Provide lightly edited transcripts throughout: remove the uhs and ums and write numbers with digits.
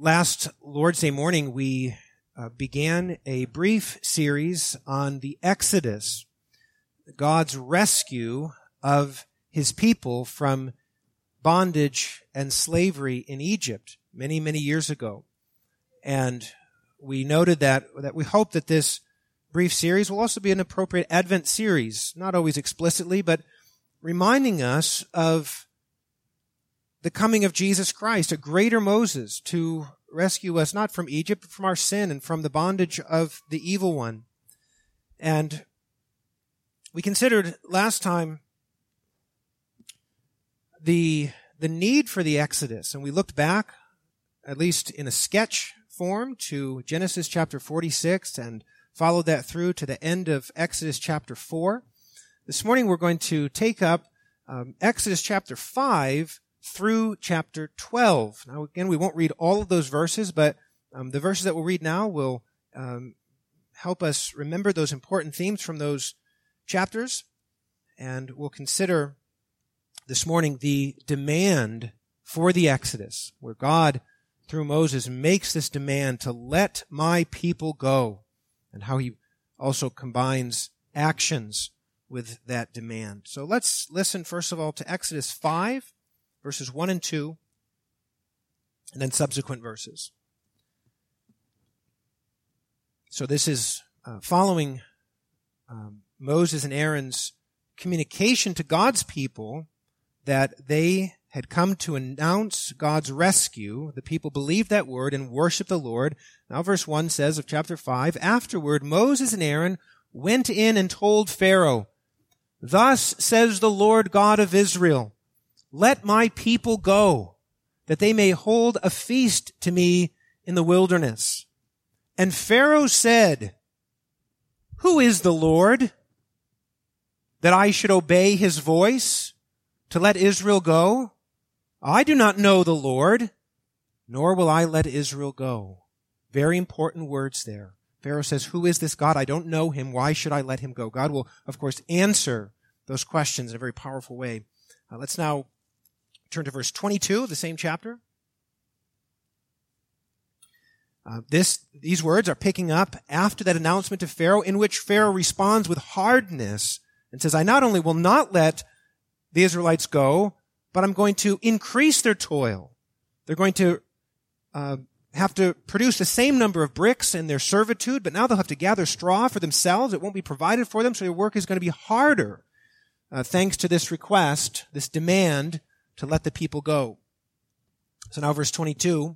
Last Lord's Day morning, we began a brief series on the Exodus, God's rescue of His people from bondage and slavery in Egypt many, many years ago. And we noted that we hope that this brief series will also be an appropriate Advent series, not always explicitly, but reminding us of the coming of Jesus Christ, a greater Moses, to rescue us not from Egypt, but from our sin and from the bondage of the evil one. And we considered last time the need for the Exodus, and we looked back, at least in a sketch form, to Genesis chapter 46 and followed that through to the end of Exodus chapter 4. This morning we're going to take up Exodus chapter 5 through chapter 12. Now again, we won't read all of those verses, but the verses that we'll read now will help us remember those important themes from those chapters. And we'll consider this morning the demand for the Exodus, where God, through Moses, makes this demand to let my people go, and how He also combines actions with that demand. So let's listen first of all to Exodus 5, verses 1 and 2, and then subsequent verses. So this is following Moses and Aaron's communication to God's people that they had come to announce God's rescue. The people believed that word and worshiped the Lord. Now verse 1 says of chapter 5, "Afterward Moses and Aaron went in and told Pharaoh, 'Thus says the Lord God of Israel, let my people go, that they may hold a feast to me in the wilderness.' And Pharaoh said, 'Who is the Lord, that I should obey His voice to let Israel go? I do not know the Lord, nor will I let Israel go.'" Very important words there. Pharaoh says, "Who is this God? I don't know Him. Why should I let Him go?" God will, of course, answer those questions in a very powerful way. Let's now turn to verse 22 of the same chapter. These words are picking up after that announcement to Pharaoh, in which Pharaoh responds with hardness and says, "I not only will not let the Israelites go, but I'm going to increase their toil. They're going to have to produce the same number of bricks in their servitude, but now they'll have to gather straw for themselves. It won't be provided for them, so their work is going to be harder, thanks to this request, this demand to let the people go." So now verse 22.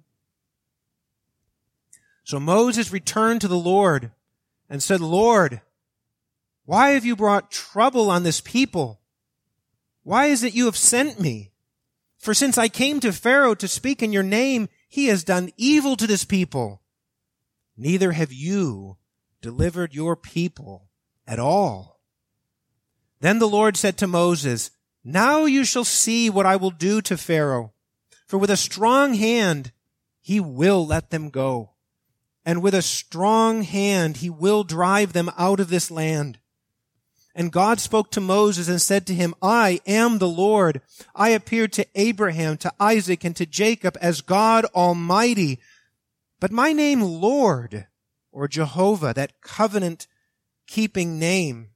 "So Moses returned to the Lord and said, 'Lord, why have you brought trouble on this people? Why is it you have sent me? For since I came to Pharaoh to speak in your name, he has done evil to this people. Neither have you delivered your people at all.' Then the Lord said to Moses, 'Now you shall see what I will do to Pharaoh. For with a strong hand he will let them go, and with a strong hand he will drive them out of this land.' And God spoke to Moses and said to him, 'I am the Lord. I appeared to Abraham, to Isaac, and to Jacob as God Almighty. But my name Lord, or Jehovah, that covenant-keeping name,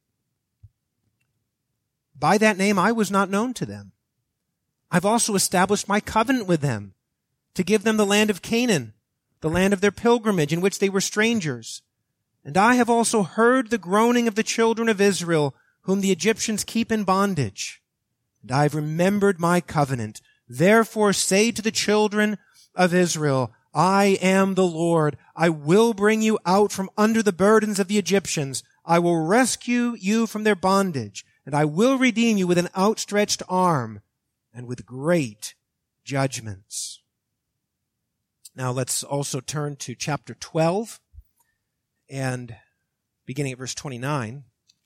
by that name I was not known to them. I've also established my covenant with them to give them the land of Canaan, the land of their pilgrimage in which they were strangers. And I have also heard the groaning of the children of Israel, whom the Egyptians keep in bondage. And I have remembered my covenant. Therefore say to the children of Israel, I am the Lord. I will bring you out from under the burdens of the Egyptians. I will rescue you from their bondage, and I will redeem you with an outstretched arm and with great judgments." Now let's also turn to chapter 12 and beginning at verse 29.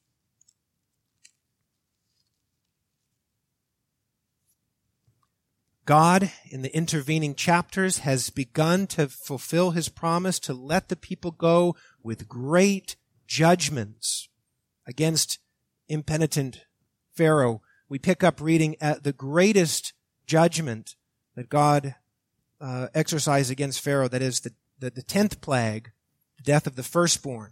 God, in the intervening chapters, has begun to fulfill His promise to let the people go with great judgments against impenitent Pharaoh. We pick up reading at the greatest judgment that God exercised against Pharaoh, that is the 10th plague, the death of the firstborn.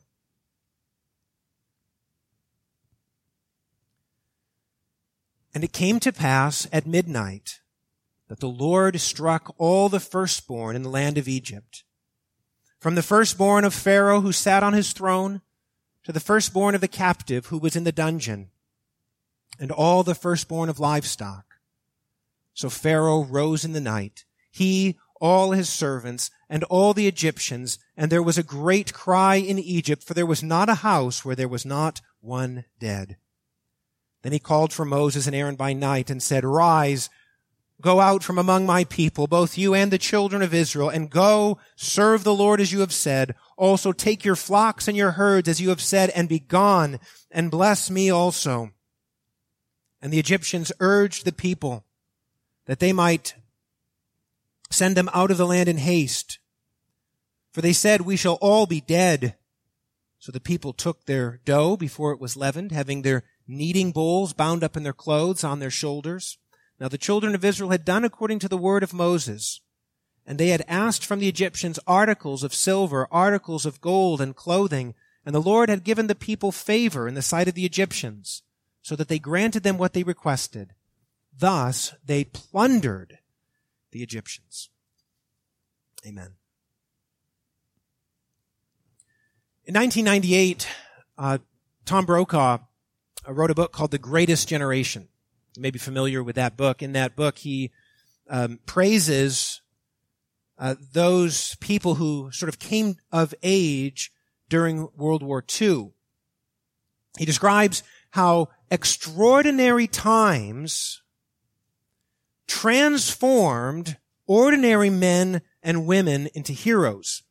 And it came to pass at midnight that the Lord struck all the firstborn in the land of Egypt, from the firstborn of Pharaoh who sat on his throne to the firstborn of the captive who was in the dungeon, and all the firstborn of livestock. So Pharaoh rose in the night, he, all his servants, and all the Egyptians, and there was a great cry in Egypt, for there was not a house where there was not one dead. Then he called for Moses and Aaron by night and said, Rise, go out from among my people, both you and the children of Israel, and go serve the Lord as you have said. Also take your flocks and your herds as you have said, and be gone, and bless me also. And the Egyptians urged the people that they might send them out of the land in haste. For they said, We shall all be dead. So the people took their dough before it was leavened, having their kneading bowls bound up in their clothes on their shoulders. Now the children of Israel had done according to the word of Moses, and they had asked from the Egyptians articles of silver, articles of gold, and clothing, and the Lord had given the people favor in the sight of the Egyptians, so that they granted them what they requested. Thus they plundered the Egyptians. Amen. In 1998, Tom Brokaw wrote a book called The Greatest Generation. You may be familiar with that book. In that book, he praises those people who sort of came of age during World War II. He describes how extraordinary times transformed ordinary men and women into heroes.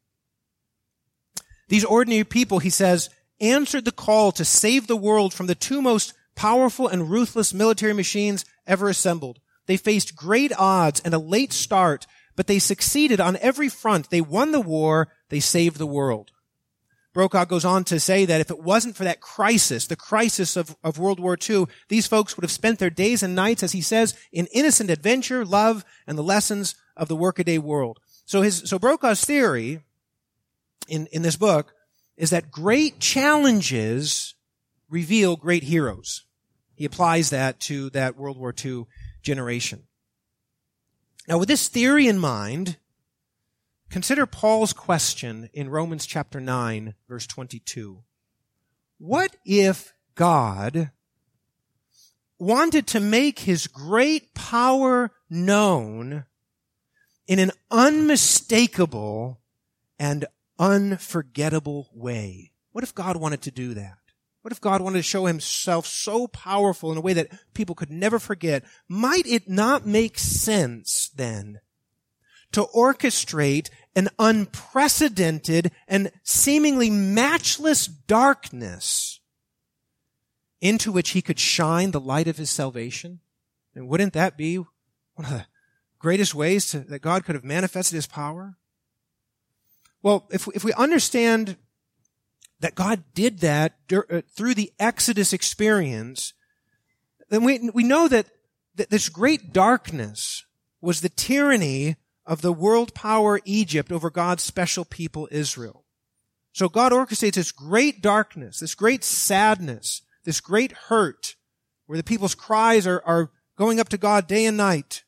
These ordinary people, he says, answered the call to save the world from the two most powerful and ruthless military machines ever assembled. They faced great odds and a late start, but they succeeded on every front. They won the war. They saved the world. Brokaw goes on to say that if it wasn't for that crisis, the crisis of World War II, these folks would have spent their days and nights, as he says, in innocent adventure, love, and the lessons of the workaday world. So Brokaw's theory in this book is that great challenges reveal great heroes. He applies that to that World War II generation. Now, with this theory in mind, consider Paul's question in Romans chapter 9, verse 22. What if God wanted to make his great power known in an unmistakable and unforgettable way? What if God wanted to do that? What if God wanted to show himself so powerful in a way that people could never forget? Might it not make sense then to orchestrate an unprecedented and seemingly matchless darkness into which he could shine the light of his salvation? And wouldn't that be one of the greatest ways that God could have manifested his power? Well, if we understand that God did that through the Exodus experience, then we know that this great darkness was the tyranny of the world power Egypt over God's special people Israel. So God orchestrates this great darkness, this great sadness, this great hurt, where the people's cries are going up to God day and night,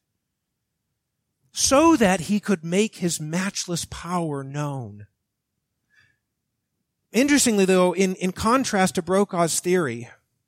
so that he could make his matchless power known. Interestingly, though, in contrast to Brokaw's theory,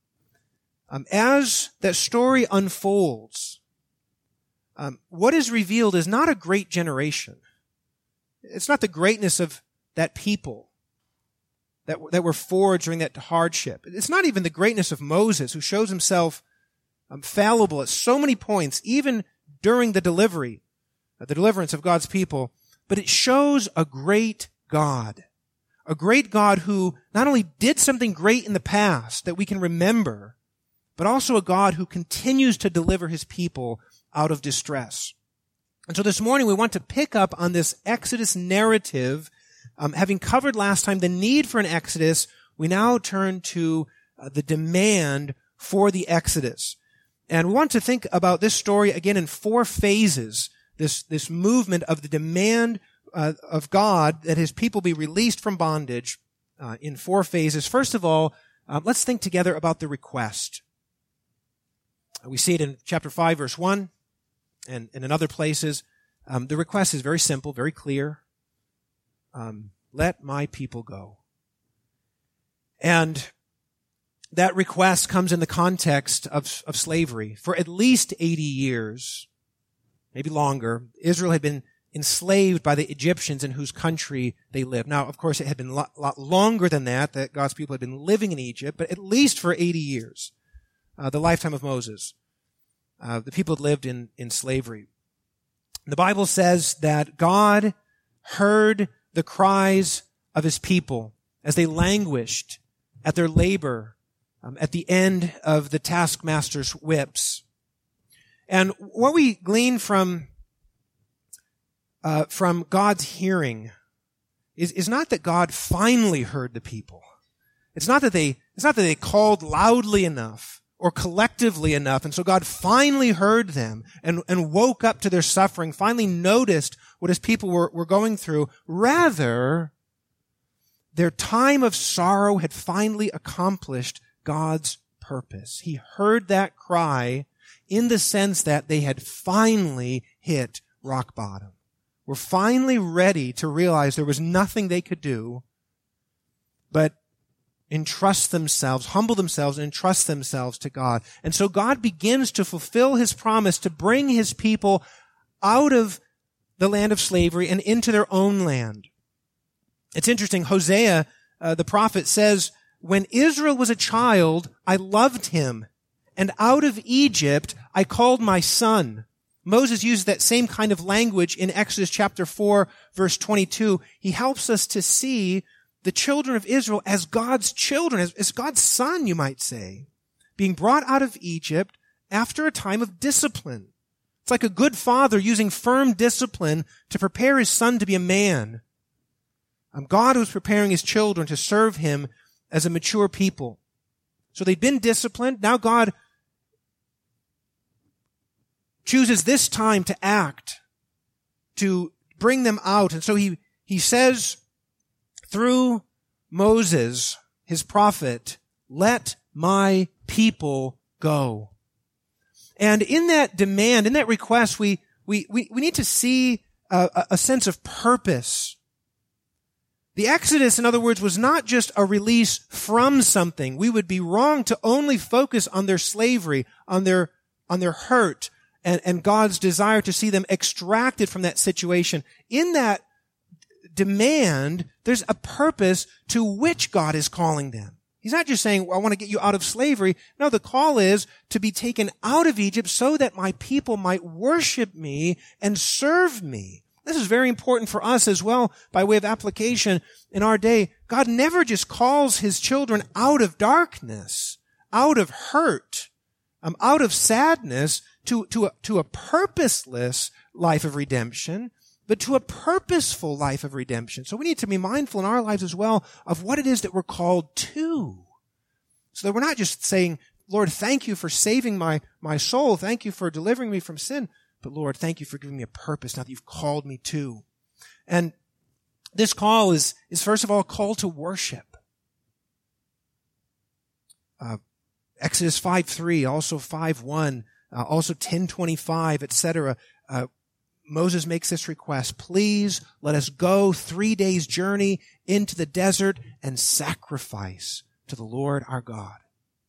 as that story unfolds, what is revealed is not a great generation. It's not the greatness of that people that were forged during that hardship. It's not even the greatness of Moses, who shows himself fallible at so many points, even during the deliverance of God's people. But it shows a great God. A great God who not only did something great in the past that we can remember, but also a God who continues to deliver his people out of distress. And so this morning we want to pick up on this Exodus narrative. Having covered last time the need for an Exodus, we now turn to the demand for the Exodus. And we want to think about this story again in 4 phases this movement of the demand of God that his people be released from bondage in 4 phases. First of all, let's think together about the request. We see it in chapter 5, verse 1, and in other places. The request is very simple, very clear. Let my people go. And that request comes in the context of slavery. For at least 80 years, maybe longer, Israel had been enslaved by the Egyptians in whose country they lived. Now, of course, it had been a lot longer than that God's people had been living in Egypt, but at least for 80 years, the lifetime of Moses, the people had lived in slavery. The Bible says that God heard the cries of his people as they languished at their labor at the end of the taskmaster's whips. And what we glean from God's hearing is not that God finally heard the people. It's not that they called loudly enough or collectively enough, and so God finally heard them and woke up to their suffering, finally noticed what his people were going through. Rather, their time of sorrow had finally accomplished God's purpose. He heard that cry in the sense that they had finally hit rock bottom. Were finally ready to realize there was nothing they could do but humble themselves and entrust themselves to God. And so God begins to fulfill his promise to bring his people out of the land of slavery and into their own land. It's interesting, Hosea, the prophet, says, "When Israel was a child, I loved him, and out of Egypt I called my son." Moses used that same kind of language in Exodus chapter 4, verse 22. He helps us to see the children of Israel as God's children, as God's son, you might say, being brought out of Egypt after a time of discipline. It's like a good father using firm discipline to prepare his son to be a man. God was preparing his children to serve him as a mature people. So they'd been disciplined. Now God chooses this time to act, to bring them out. And so he says through Moses, his prophet, "Let my people go." And in that demand, in that request, we need to see a sense of purpose. The Exodus, in other words, was not just a release from something. We would be wrong to only focus on their slavery, on their hurt, and God's desire to see them extracted from that situation. In that demand, there's a purpose to which God is calling them. He's not just saying, "I want to get you out of slavery." No, the call is to be taken out of Egypt so that my people might worship me and serve me. This is very important for us as well by way of application in our day. God never just calls his children out of darkness, out of hurt, out of sadness to a purposeless life of redemption, but to a purposeful life of redemption. So we need to be mindful in our lives as well of what it is that we're called to. So that we're not just saying, "Lord, thank you for saving my soul. Thank you for delivering me from sin. But Lord, thank you for giving me a purpose now that you've called me to." And this call is first of all a call to worship. Exodus 5:3, also 5:1, also 10:25, etc. Moses makes this request: "Please let us go 3 days' journey into the desert and sacrifice to the Lord our God."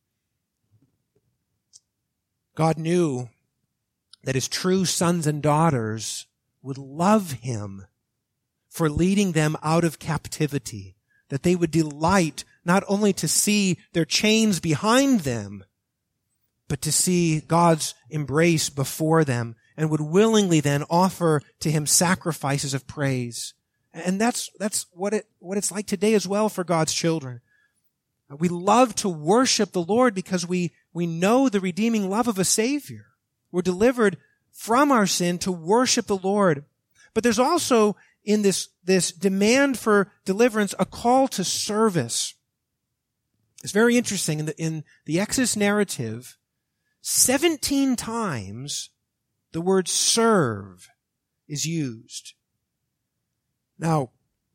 God knew that his true sons and daughters would love him for leading them out of captivity, that they would delight not only to see their chains behind them, but to see God's embrace before them, and would willingly then offer to him sacrifices of praise. And that's what it's like today as well for God's children. We love to worship the Lord because we know the redeeming love of a Savior. We're delivered from our sin to worship the Lord. But there's also in this demand for deliverance a call to service. It's very interesting. In the Exodus narrative, 17 times the word serve is used. Now,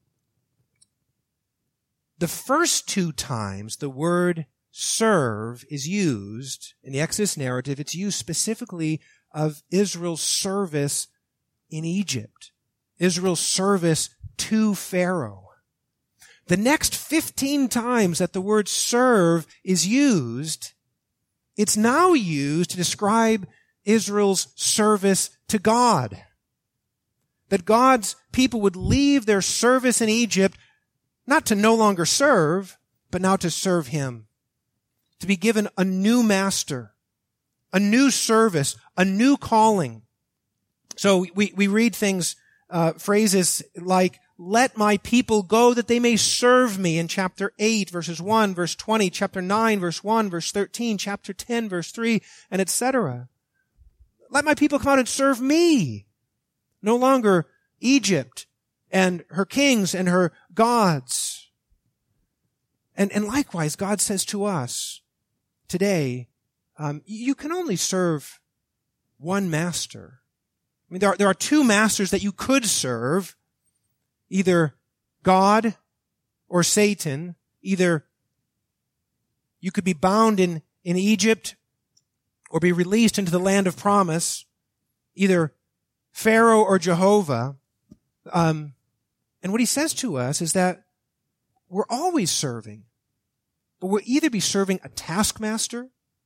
the first two times the word serve is used in the Exodus narrative, it's used specifically of Israel's service in Egypt, Israel's service to Pharaoh. The next 15 times that the word serve is used, it's now used to describe Israel's service to God. That God's people would leave their service in Egypt not to no longer serve, but now to serve Him. To be given a new master, a new service, a new calling. So we read things, phrases like, let my people go that they may serve me in chapter 8, verses 1, verse 20, chapter 9, verse 1, verse 13, chapter 10, verse 3, and etc. Let my people come out and serve me. No longer Egypt and her kings and her gods. And likewise, God says to us today, you can only serve one master. I mean, there are two masters that you could serve, either God or Satan. Either you could be bound in Egypt or be released into the land of promise, either Pharaoh or Jehovah. And what he says to us is that we're always serving. But we'll either be serving a taskmaster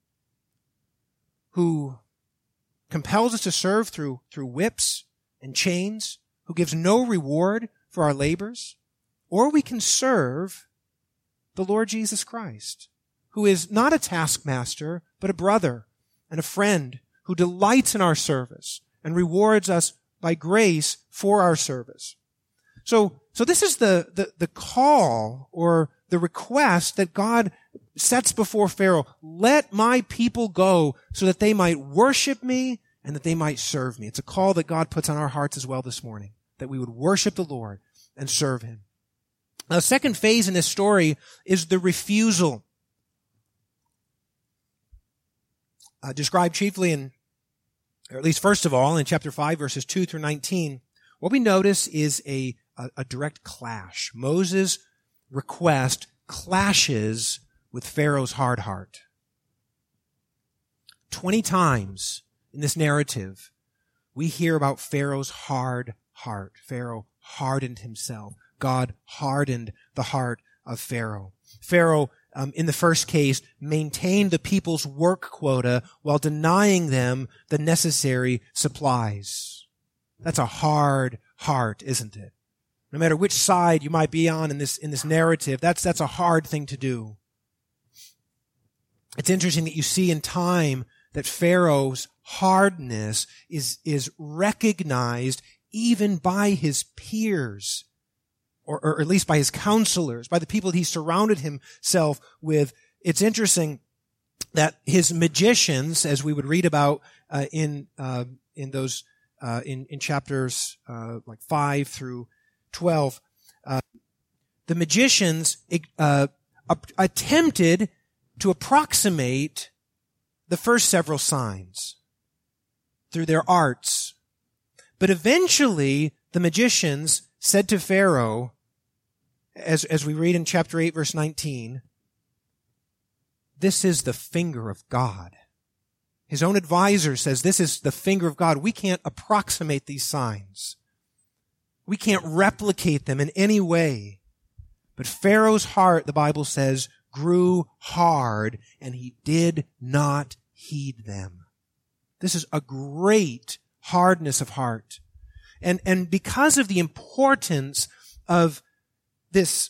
who compels us to serve through whips and chains, who gives no reward for our labors, or we can serve the Lord Jesus Christ, who is not a taskmaster, but a brother and a friend who delights in our service and rewards us by grace for our service. So this is the call or the request that God sets before Pharaoh. Let my people go so that they might worship me and that they might serve me. It's a call that God puts on our hearts as well this morning, that we would worship the Lord and serve Him. Now, the second phase in this story is the refusal. Described chiefly or at least first of all, in chapter 5, verses 2 through 19, what we notice is a direct clash. Moses' request clashes with Pharaoh's hard heart. 20 times in this narrative, we hear about Pharaoh's hard heart. Pharaoh hardened himself. God hardened the heart of Pharaoh. Pharaoh, in the first case, maintained the people's work quota while denying them the necessary supplies. That's a hard heart, isn't it? No matter which side you might be on in this narrative, that's a hard thing to do. It's interesting that you see in time that Pharaoh's hardness is recognized even by his peers, or at least by his counselors, by the people that he surrounded himself with. It's interesting that his magicians, as we would read about in chapters like 5 through 12, the magicians attempted to approximate the first several signs through their arts. But eventually, the magicians said to Pharaoh, as we read in chapter 8, verse 19, this is the finger of God. His own advisor says, this is the finger of God. We can't approximate these signs. We can't replicate them in any way. But Pharaoh's heart, the Bible says, grew hard, and he did not heed them. This is a great hardness of heart. And because of the importance of this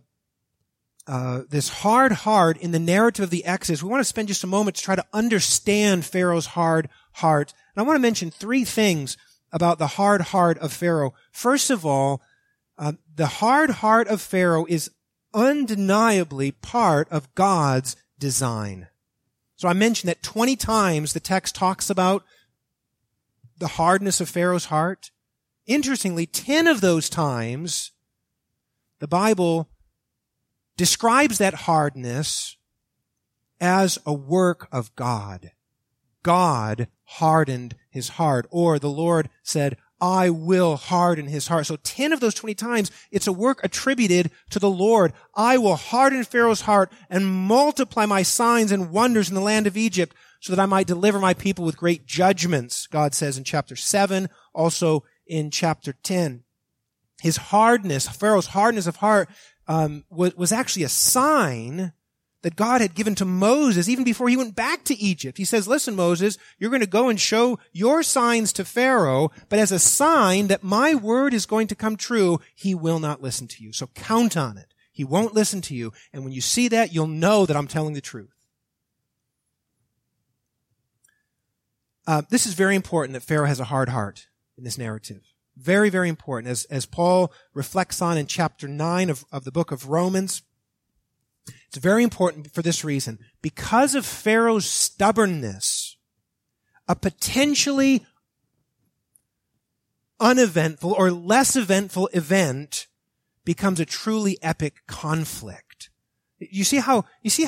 hard heart in the narrative of the Exodus, we want to spend just a moment to try to understand Pharaoh's hard heart. And I want to mention 3 things about the hard heart of Pharaoh. First of all, the hard heart of Pharaoh is undeniably part of God's design. So I mentioned that 20 times the text talks about the hardness of Pharaoh's heart. Interestingly, 10 of those times, the Bible describes that hardness as a work of God. God hardened his heart, or the Lord said, I will harden his heart. So 10 of those 20 times, it's a work attributed to the Lord. I will harden Pharaoh's heart and multiply my signs and wonders in the land of Egypt so that I might deliver my people with great judgments, God says in chapter 7, also in chapter 10. His hardness, Pharaoh's hardness of heart, was actually a sign that God had given to Moses even before he went back to Egypt. He says, listen, Moses, you're going to go and show your signs to Pharaoh, but as a sign that my word is going to come true, he will not listen to you. So count on it. He won't listen to you. And when you see that, you'll know that I'm telling the truth. This is very important that Pharaoh has a hard heart in this narrative. Very, very important. As Paul reflects on in chapter 9 of the book of Romans, it's very important for this reason. Because of Pharaoh's stubbornness, a potentially uneventful or less eventful event becomes a truly epic conflict. You see how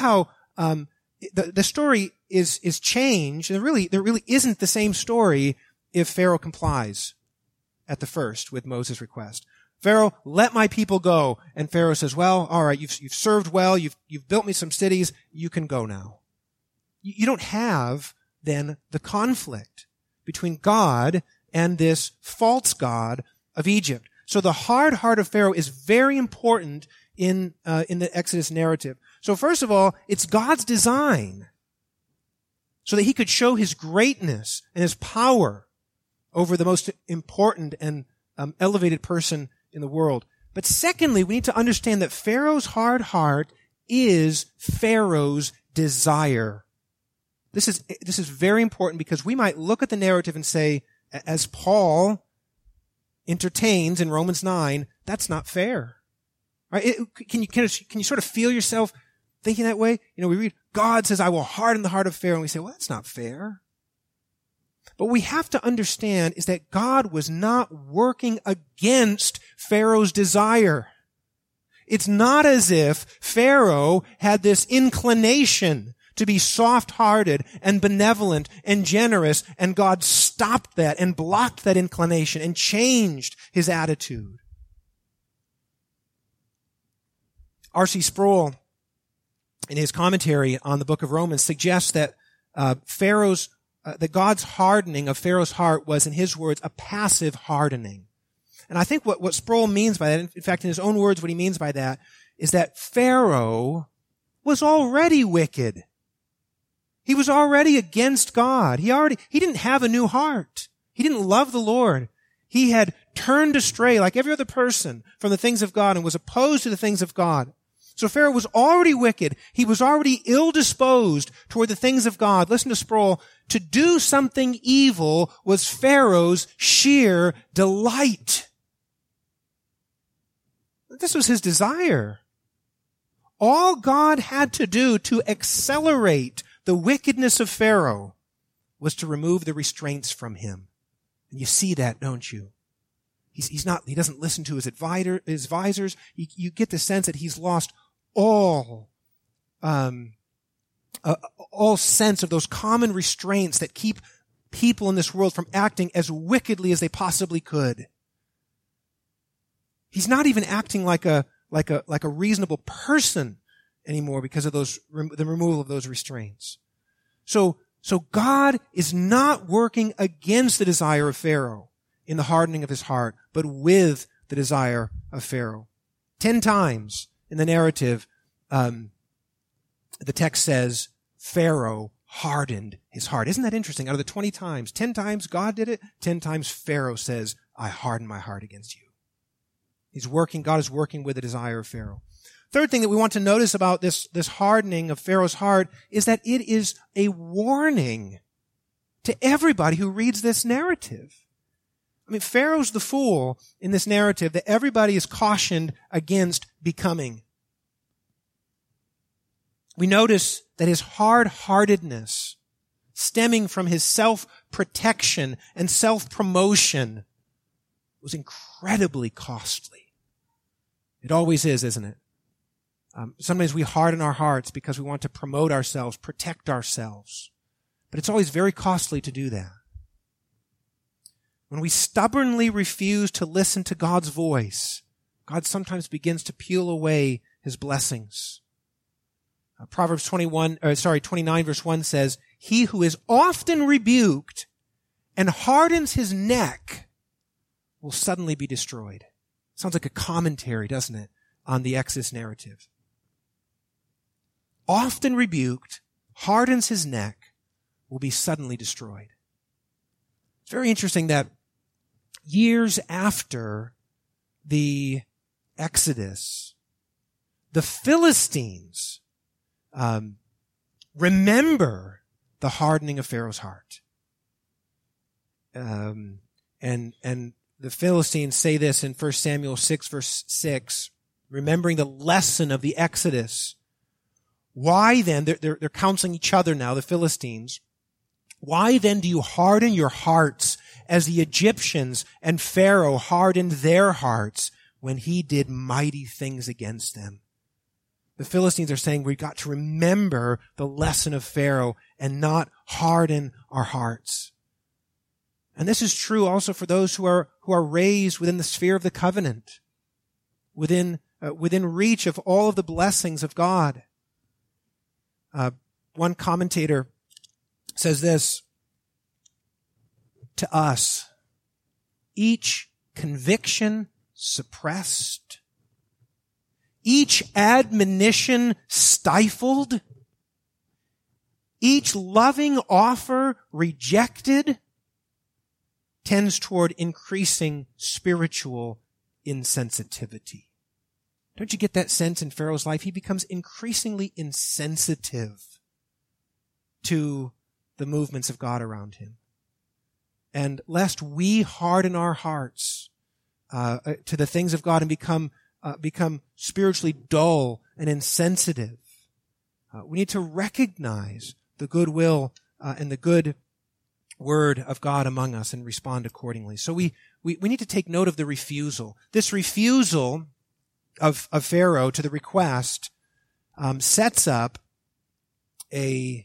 the story is changed. There really isn't the same story if Pharaoh complies at the first with Moses' request. Pharaoh, let my people go. And Pharaoh says, well, all right, you've served well, you've built me some cities, you can go now. You don't have then the conflict between God and this false god of Egypt. So the hard heart of Pharaoh is very important in the Exodus narrative. So first of all, it's God's design so that he could show his greatness and his power over the most important and elevated person in the world. But secondly, we need to understand that Pharaoh's hard heart is Pharaoh's desire. This is very important because we might look at the narrative and say, as Paul entertains in Romans 9, that's not fair. Right? Can you sort of feel yourself thinking that way? You know, we read, God says, I will harden the heart of Pharaoh. And we say, well, that's not fair. But what we have to understand is that God was not working against Pharaoh's desire. It's not as if Pharaoh had this inclination to be soft-hearted and benevolent and generous, and God stopped that and blocked that inclination and changed his attitude. R.C. Sproul, in his commentary on the book of Romans, suggests that that God's hardening of Pharaoh's heart was, in his words, a passive hardening. And I think what Sproul means by that, in fact, in his own words, what he means by that is that Pharaoh was already wicked. He was already against God. He didn't have a new heart. He didn't love the Lord. He had turned astray like every other person from the things of God and was opposed to the things of God. So Pharaoh was already wicked. He was already ill-disposed toward the things of God. Listen to Sproul. To do something evil was Pharaoh's sheer delight. This was his desire. All God had to do to accelerate the wickedness of Pharaoh was to remove the restraints from him. And you see that, don't you? He doesn't listen to his advisors. You get the sense that he's lost all sense of those common restraints that keep people in this world from acting as wickedly as they possibly could. He's not even acting like a reasonable person anymore because of the removal of those restraints. So God is not working against the desire of Pharaoh in the hardening of his heart, but with the desire of Pharaoh. 10 times in the narrative, the text says, Pharaoh hardened his heart. Isn't that interesting? Out of the 20 times, 10 times God did it, 10 times Pharaoh says, I harden my heart against you. God is working with the desire of Pharaoh. Third thing that we want to notice about this hardening of Pharaoh's heart is that it is a warning to everybody who reads this narrative. I mean, Pharaoh's the fool in this narrative that everybody is cautioned against becoming. We notice that his hard-heartedness, stemming from his self-protection and self-promotion, was incredibly costly. It always is, isn't it? Sometimes we harden our hearts because we want to promote ourselves, protect ourselves. But it's always very costly to do that. when we stubbornly refuse to listen to God's voice, God sometimes begins to peel away his blessings. Proverbs 29 verse 1 says, "He who is often rebuked and hardens his neck will suddenly be destroyed." Sounds like a commentary, doesn't it, on the Exodus narrative. Often rebuked, hardens his neck, will be suddenly destroyed. It's very interesting that years after the Exodus, the Philistines remember the hardening of Pharaoh's heart. And the Philistines say this in 1 Samuel 6, verse 6, remembering the lesson of the Exodus. Why then, they're counseling each other now, the Philistines, why then do you harden your hearts as the Egyptians and Pharaoh hardened their hearts when he did mighty things against them? The Philistines are saying we've got to remember the lesson of Pharaoh and not harden our hearts. And this is true also for those who are raised within the sphere of the covenant, within reach of all of the blessings of God. One commentator says this, to us, each conviction suppressed, each admonition stifled, each loving offer rejected, tends toward increasing spiritual insensitivity. Don't you get that sense in Pharaoh's life? He becomes increasingly insensitive to the movements of God around him. And lest we harden our hearts to the things of God and become spiritually dull and insensitive, we need to recognize the goodwill and the good word of God among us and respond accordingly. So we need to take note of the refusal. This refusal of Pharaoh to the request sets up a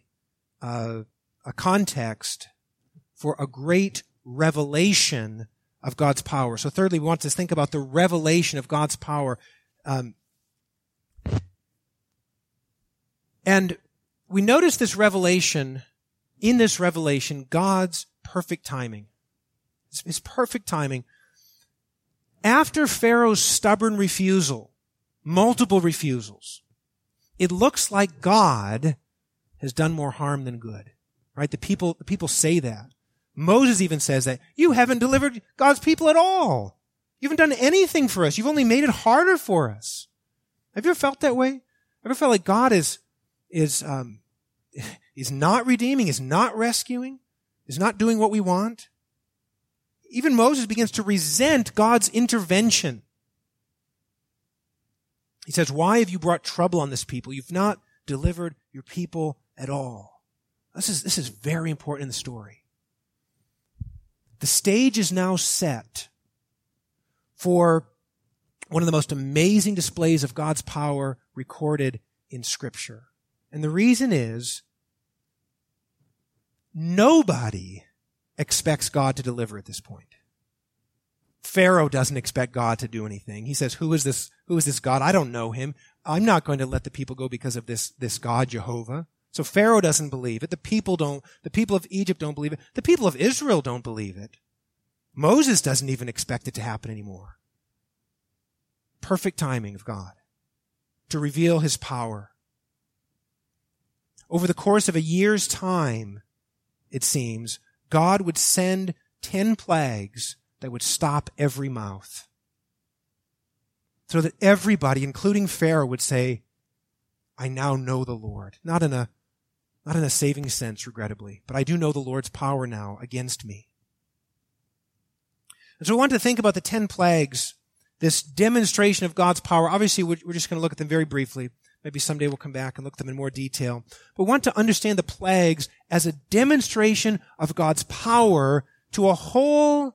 context for a great revelation of God's power. So thirdly, we want to think about the revelation of God's power. And we notice this revelation, in this revelation, God's perfect timing. His perfect timing. After Pharaoh's stubborn refusal, multiple refusals, it looks like God has done more harm than good. Right? The people say that. Moses even says that. You haven't delivered God's people at all. You haven't done anything for us. You've only made it harder for us. Have you ever felt that way? Ever felt like God is not redeeming, is not rescuing, is not doing what we want? Even Moses begins to resent God's intervention. He says, "Why have you brought trouble on this people? You've not delivered your people at all." This is very important in the story. The stage is now set for one of the most amazing displays of God's power recorded in Scripture. And the reason is, nobody expects God to deliver at this point. Pharaoh doesn't expect God to do anything. He says, who is this God? I don't know him. I'm not going to let the people go because of this God, Jehovah. So Pharaoh doesn't believe it. The people of Egypt don't believe it. The people of Israel don't believe it. Moses doesn't even expect it to happen anymore. Perfect timing of God to reveal his power. Over the course of a year's time, it seems, God would send 10 plagues that would stop every mouth. So that everybody, including Pharaoh, would say, I now know the Lord. Not in a saving sense, regrettably, but I do know the Lord's power now against me. And so we want to think about the 10 plagues, this demonstration of God's power. Obviously, we're just going to look at them very briefly. Maybe someday we'll come back and look at them in more detail. But we want to understand the plagues as a demonstration of God's power to a whole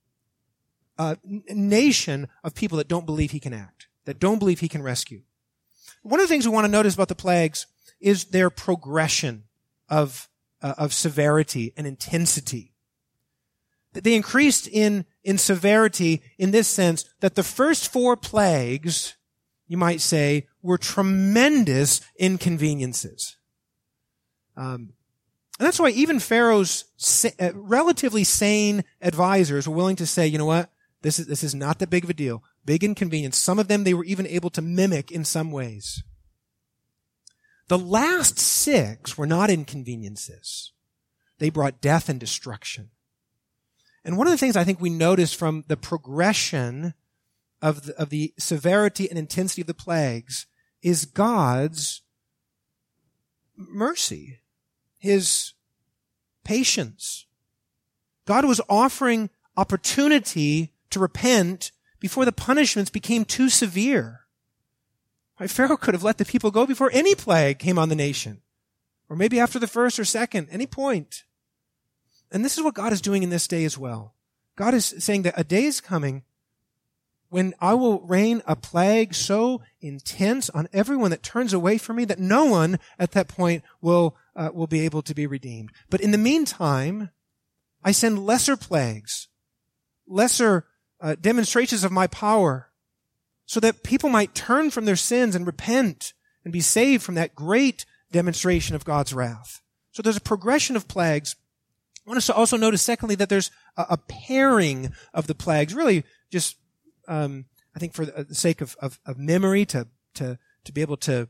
nation of people that don't believe he can act, that don't believe he can rescue. One of the things we want to notice about the plagues is their progression of severity and intensity. They increased in severity in this sense that the first 4 plagues, you might say, were tremendous inconveniences. And that's why even Pharaoh's relatively sane advisors were willing to say, you know what, this is not that big of a deal. Big inconvenience. Some of them they were even able to mimic in some ways. The last 6 were not inconveniences. They brought death and destruction. And one of the things I think we notice from the progression of the severity and intensity of the plagues is God's mercy, His patience. God was offering opportunity to repent before the punishments became too severe. Right? Pharaoh could have let the people go before any plague came on the nation, or maybe after the first or second, any point. And this is what God is doing in this day as well. God is saying that a day is coming when I will rain a plague so intense on everyone that turns away from me that no one at that point will be able to be redeemed. But in the meantime, I send lesser plagues, lesser demonstrations of my power, so that people might turn from their sins and repent and be saved from that great demonstration of God's wrath. So there's a progression of plagues. I want us to also notice, secondly, that there's a pairing of the plagues, really just, I think for the sake of memory, to be able to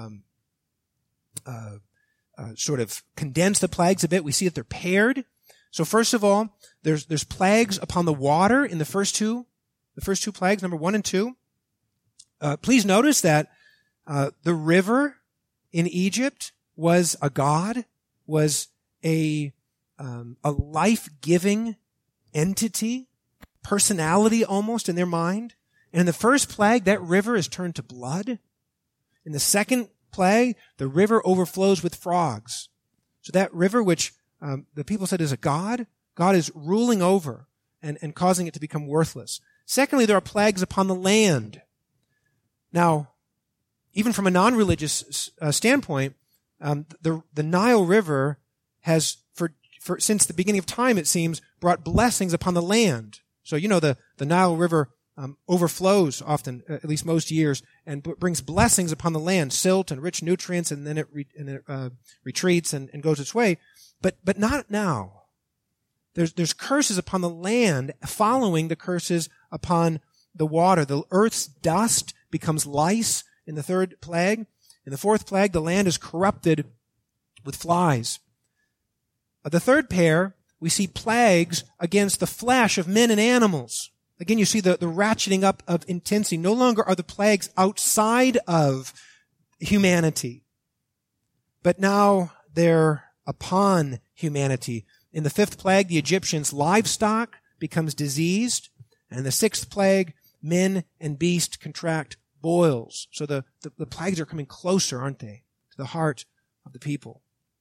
sort of condense the plagues a bit. We see that they're paired. So first of all, there's plagues upon the water in the first two plagues, number 1 and 2. Please notice that the river in Egypt was a god, was a life-giving entity, personality almost in their mind. And in the first plague, that river is turned to blood. In the second plague, the river overflows with frogs. So that river, which the people said is a god, God is ruling over and causing it to become worthless. Secondly, there are plagues upon the land. Now, even from a non-religious standpoint, the Nile River has, since the beginning of time, it seems, brought blessings upon the land. So, the Nile River overflows often, at least most years, and brings blessings upon the land, silt and rich nutrients, and then it retreats and goes its way. But not now. There's curses upon the land following the curses upon the water. The earth's dust becomes lice in the third plague. In the fourth plague, the land is corrupted with flies. The third pair, we see plagues against the flesh of men and animals. Again, you see the ratcheting up of intensity. No longer are the plagues outside of humanity, but now they're upon humanity. In the fifth plague, the Egyptians' livestock becomes diseased. And in the sixth plague, men and beasts contract boils. So the plagues are coming closer, aren't they, to the heart of the people.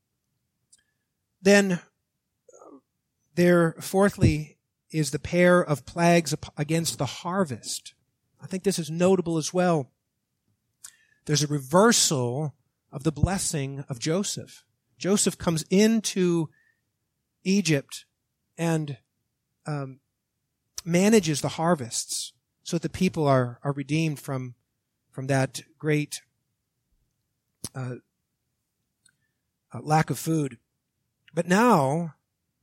Then there, fourthly, is the pair of plagues against the harvest. I think this is notable as well. There's a reversal of the blessing of Joseph. Joseph comes into Egypt and manages the harvests so that the people are redeemed from that great lack of food. But now,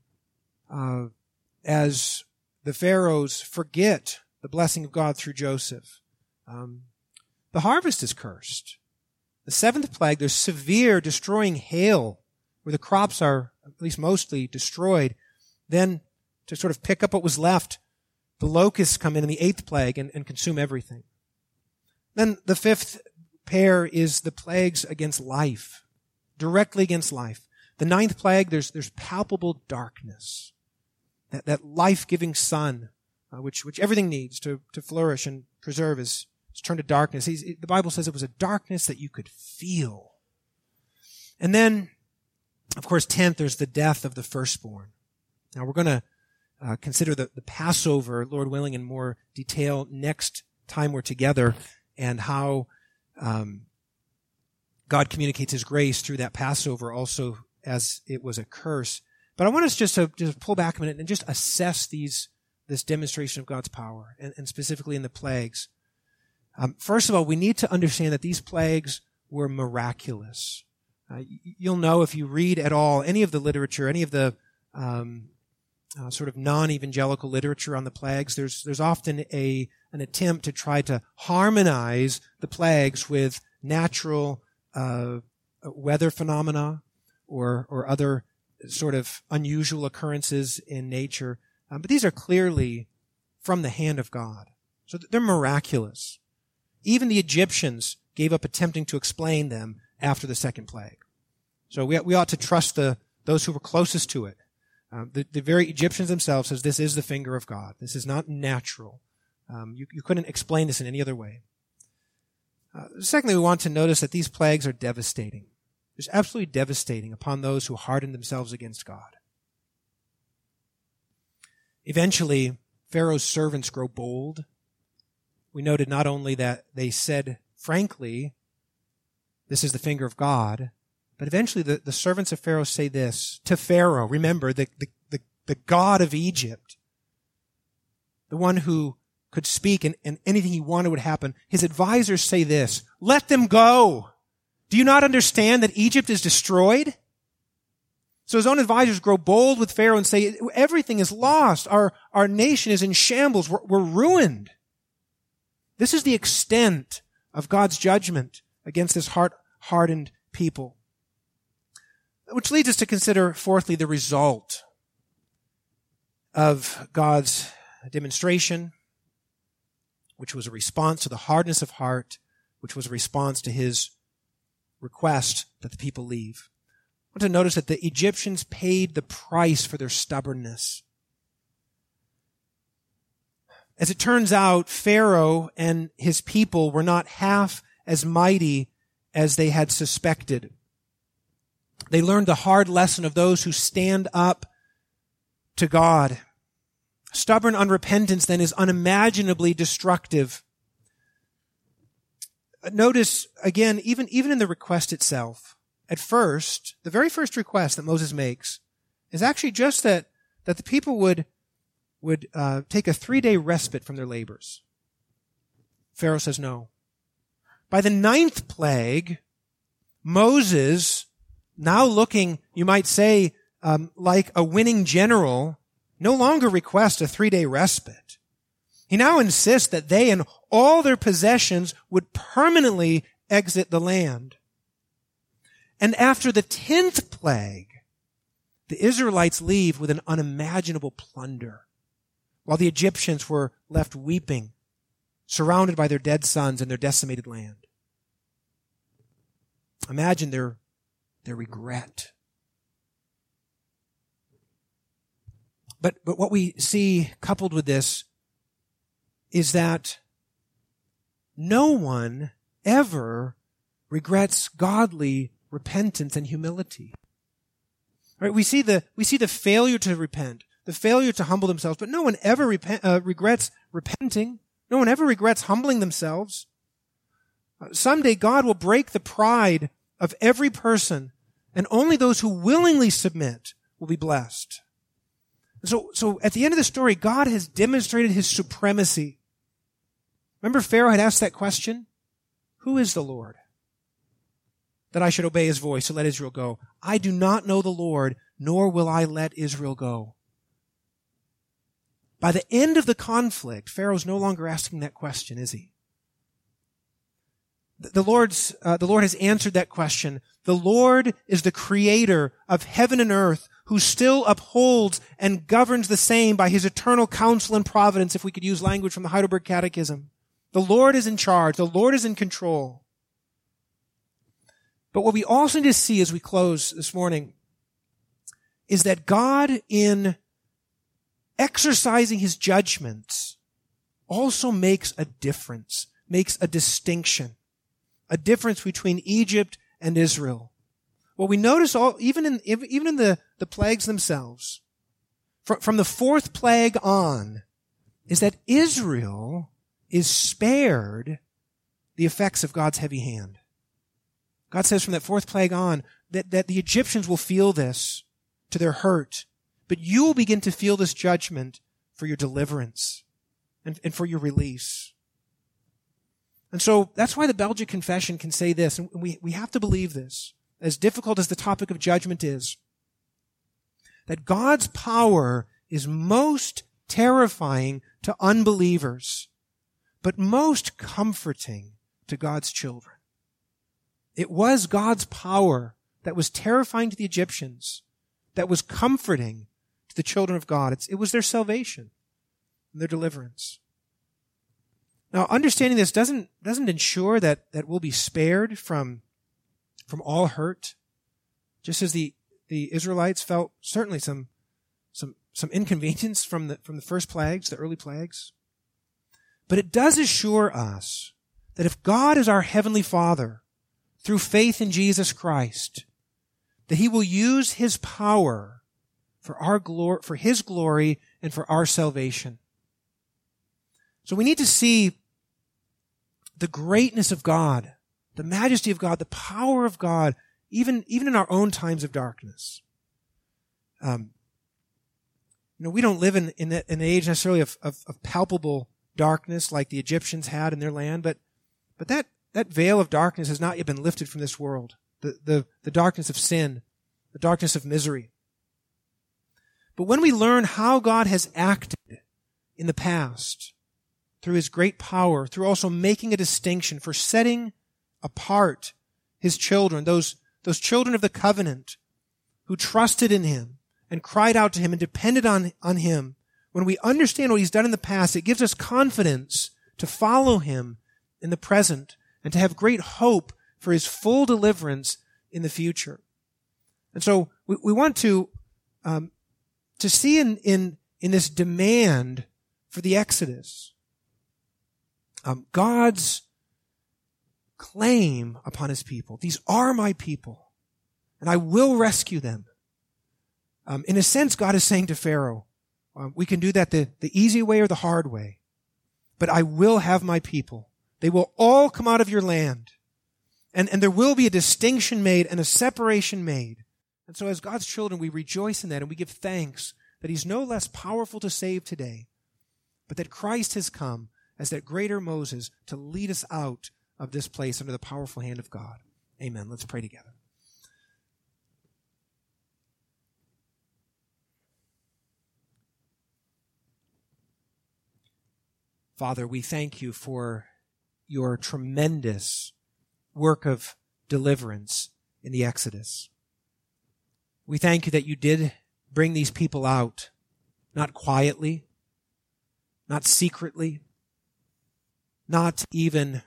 as the pharaohs forget the blessing of God through Joseph, the harvest is cursed. The seventh plague, there's severe destroying hail where the crops are at least mostly destroyed. Then, to sort of pick up what was left, the locusts come in the eighth plague and consume everything. Then the fifth pair is the plagues against life, directly against life. The ninth plague, there's palpable darkness. That life-giving sun, which everything needs to flourish and preserve, is turned to darkness. The Bible says it was a darkness that you could feel. And then, of course, 10th, there's the death of the firstborn. Now, we're going to consider the Passover, Lord willing, in more detail next time we're together, and how God communicates His grace through that Passover also as it was a curse. But I want us just to pull back a minute and just assess this demonstration of God's power, and specifically in the plagues. First of all, we need to understand that these plagues were miraculous. You'll know if you read at all any of the literature, any of the sort of non-evangelical literature on the plagues, there's often an attempt to try to harmonize the plagues with natural weather phenomena or other sort of unusual occurrences in nature. But these are clearly from the hand of God. So they're miraculous. Even the Egyptians gave up attempting to explain them after the second plague. So we ought to trust those who were closest to it. The very Egyptians themselves says this is the finger of God. This is not natural. You couldn't explain this in any other way. Secondly, we want to notice that these plagues are devastating. It's absolutely devastating upon those who harden themselves against God. Eventually, Pharaoh's servants grow bold. We noted not only that they said frankly, this is the finger of God, but eventually the servants of Pharaoh say this to Pharaoh. Remember, the God of Egypt, the one who could speak and anything he wanted would happen. His advisors say this, let them go. Do you not understand that Egypt is destroyed? So his own advisors grow bold with Pharaoh and say, everything is lost. Our nation is in shambles. We're ruined. This is the extent of God's judgment against this hardened people. Which leads us to consider, fourthly, the result of God's demonstration, which was a response to the hardness of heart, which was a response to his request that the people leave. I want to notice that the Egyptians paid the price for their stubbornness. As it turns out, Pharaoh and his people were not half as mighty as they had suspected. They learned the hard lesson of those who stand up to God. Stubborn unrepentance then is unimaginably destructive. Notice, again, even in the request itself, at first, the very first request that Moses makes is actually just that the people would take a 3-day respite from their labors. Pharaoh says no. By the 9th plague, Moses, now looking, you might say, like a winning general, no longer requests a 3-day respite. He now insists that they and all their possessions would permanently exit the land. And after the 10th plague, the Israelites leave with an unimaginable plunder, while the Egyptians were left weeping, surrounded by their dead sons and their decimated land. Imagine their regret. But what we see coupled with this is that no one ever regrets godly repentance and humility. Right? We see the failure to repent, the failure to humble themselves, but no one ever regrets repenting. No one ever regrets humbling themselves. Someday God will break the pride of every person, and only those who willingly submit will be blessed. So at the end of the story, God has demonstrated his supremacy. Remember Pharaoh had asked that question? Who is the Lord, that I should obey his voice to let Israel go? I do not know the Lord, nor will I let Israel go. By the end of the conflict, Pharaoh's no longer asking that question, is he? The Lord has answered that question. The Lord is the creator of heaven and earth, who still upholds and governs the same by his eternal counsel and providence, if we could use language from the Heidelberg Catechism. The Lord is in charge. The Lord is in control. But what we also need to see as we close this morning is that God, in exercising his judgments, also makes a difference, makes a distinction, a difference between Egypt and Israel. What we notice even in the plagues themselves, from the 4th plague on, is that Israel is spared the effects of God's heavy hand. God says from that 4th plague on that the Egyptians will feel this to their hurt but you will begin to feel this judgment for your deliverance and for your release. And so that's why the Belgic Confession can say this, and we have to believe this, as difficult as the topic of judgment is, that God's power is most terrifying to unbelievers, but most comforting to God's children. It was God's power that was terrifying to the Egyptians, that was comforting to the children of God. It was their salvation and their deliverance. Now, understanding this doesn't ensure that we'll be spared from all hurt, just as the Israelites felt certainly some inconvenience from the first plagues, the early plagues. But it does assure us that if God is our heavenly Father through faith in Jesus Christ, that He will use His power for our glory, for His glory, and for our salvation. So we need to see the greatness of God, the majesty of God, the power of God, even in our own times of darkness. We don't live in an age necessarily of palpable darkness like the Egyptians had in their land, but that veil of darkness has not yet been lifted from this world. The darkness of sin, the darkness of misery. But when we learn how God has acted in the past, through His great power, through also making a distinction for setting apart His children, those children of the covenant who trusted in Him and cried out to Him and depended on Him, when we understand what He's done in the past, it gives us confidence to follow Him in the present and to have great hope for His full deliverance in the future. And so we want to see in this demand for the Exodus, God's claim upon His people. These are my people, and I will rescue them. In a sense, God is saying to Pharaoh, we can do that the easy way or the hard way, but I will have my people. They will all come out of your land, and there will be a distinction made and a separation made. And so as God's children, we rejoice in that, and we give thanks that He's no less powerful to save today, but that Christ has come as that greater Moses to lead us out of this place under the powerful hand of God. Amen. Let's pray together. Father, we thank You for Your tremendous work of deliverance in the Exodus. We thank You that You did bring these people out, not quietly, not secretly, not even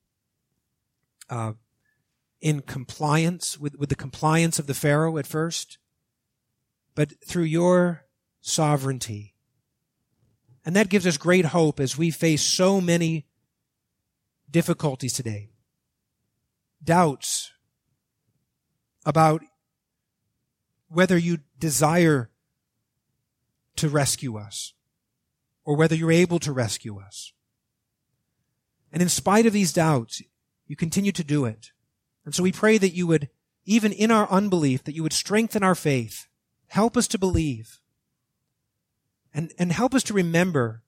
in compliance with the compliance of the Pharaoh at first, but through Your sovereignty. And that gives us great hope as we face so many difficulties today. Doubts about whether You desire to rescue us or whether You're able to rescue us. And in spite of these doubts, You continue to do it. And so we pray that You would, even in our unbelief, that You would strengthen our faith, help us to believe, and help us to remember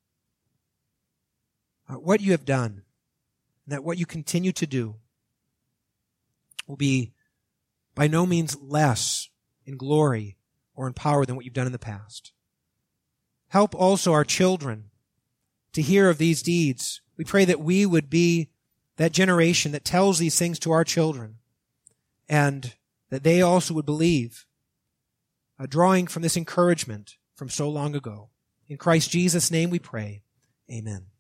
what You have done, and that what You continue to do will be by no means less in glory or in power than what You've done in the past. Help also our children to hear of these deeds. We pray that we would be that generation that tells these things to our children, and that they also would believe, drawing from this encouragement from so long ago. In Christ Jesus' name we pray. Amen.